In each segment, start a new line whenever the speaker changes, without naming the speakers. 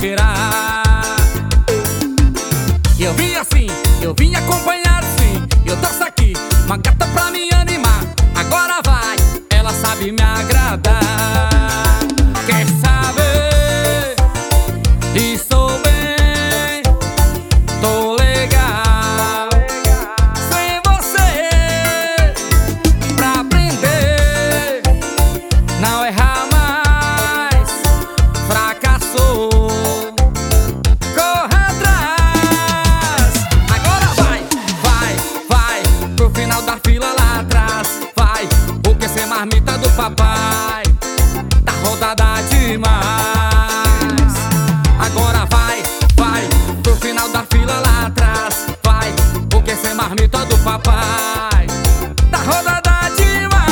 cheirar. Eu vim assim, eu vim acompanhado sim. Eu trouxe aqui uma gata pra me animar. Agora vai, ela sabe me agradar. Quer saber? Estou bem, tô legal sem você. Pra aprender, não errar mais, fracassou. Corre atrás. Agora vai, vai, vai pro final da fila lá atrás. Vai, porque ser marmita do papai tá rodada demais. Agora vai, vai pro final da fila lá atrás. Vai, porque ser marmita do papai tá rodada demais.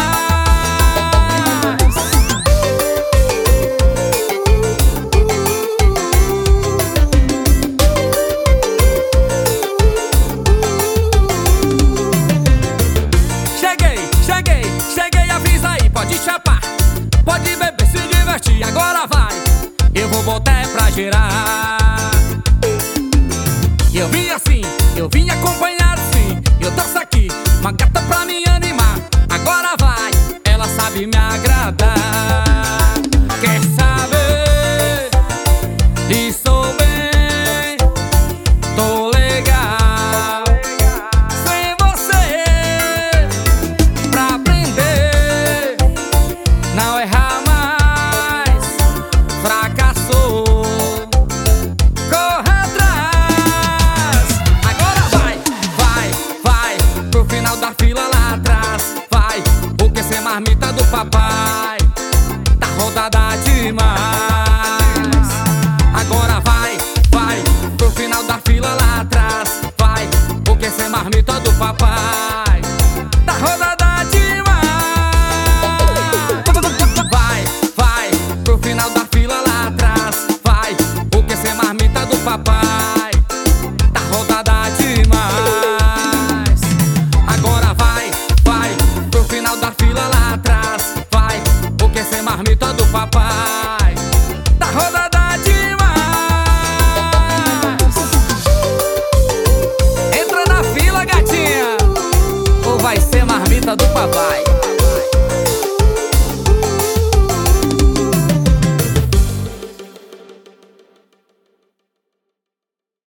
Cheguei, cheguei, cheguei, avisa aí. Pode chapar, pode beber, se divertir. Agora vai, eu vou botar é pra gerar. Eu vim assim, eu vim acompanhado sim. Eu trouxe aqui uma gata pra me animar. Agora vai, ela sabe me agradar. Quer saber? Estou bem, tô legal sem você. Pra aprender, não errar mais, fracassou. Corre atrás. Agora vai, vai, vai pro final da fila lá atrás. Vai, porque ser marmita do papai tá rodada demais.